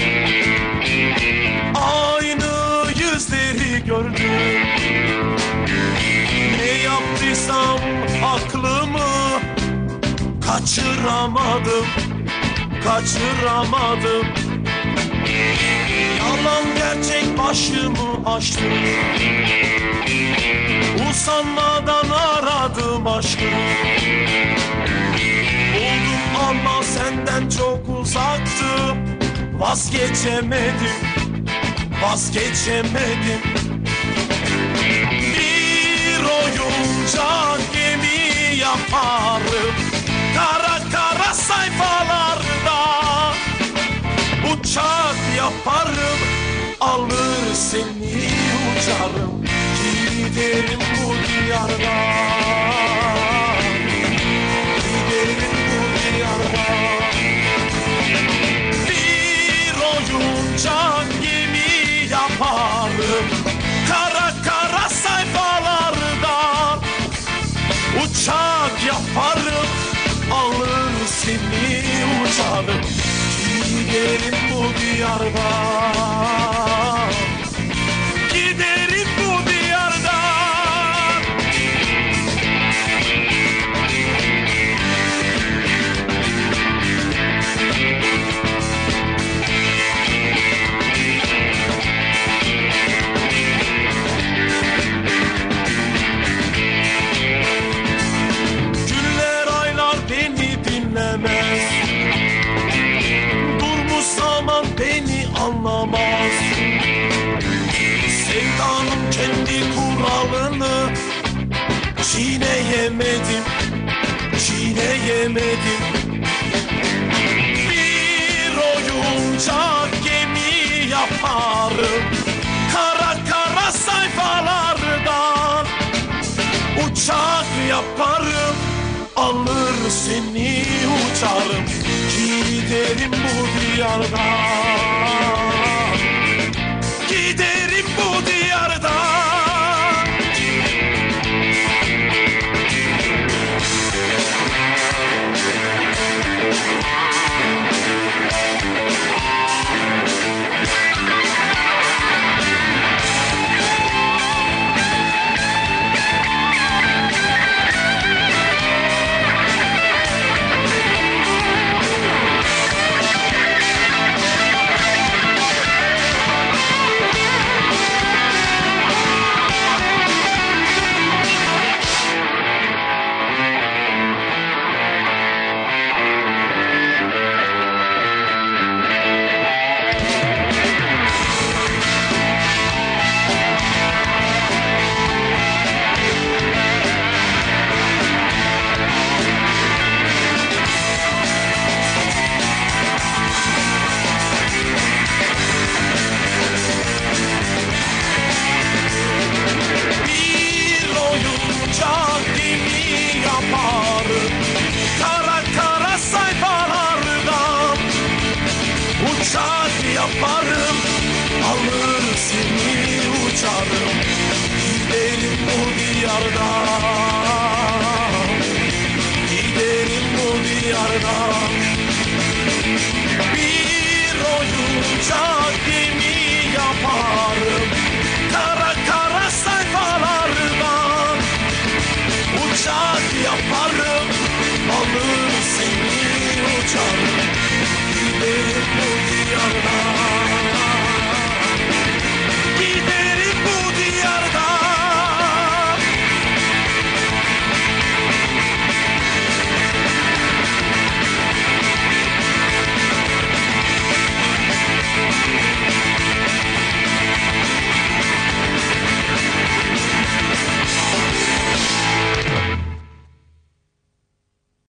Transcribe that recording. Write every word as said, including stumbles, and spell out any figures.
Aynı yüzleri gördüm. Ne yaptıysam aklımı kaçıramadım, kaçıramadım. Yalan gerçek başımı açtı. Usanmadan aradım aşkı. Buldum ama senden çok uzaktı. Vazgeçemedim, vazgeçemedim. Bir oyuncak gemi yaparım kara kara sayfalarda. Uçak yaparım, alır seni uçarım. Giderim bu diyardan, giderim bu diyardan. Bir oyuncak gemi yaparım kara kara sayfalarda. Uçak yaparım, alır seni uçarım. Giderim bu diyardan, giderim bu diyardan. Günler aylar beni dinlemez. Beni anlamaz. Sevdanın kendi kuralını çiğneyemedim, çiğneyemedim. Bir oyuncak gemi yaparım kara kara sayfalardan. Uçak yaparım, alır seni uçarım. Giderim bu diyardan, giderim bu diyardan. Kara kara sayfalardan. Uçak yaparım, alır seni uçarım. Giderim bu diyardan, giderim bu diyardan.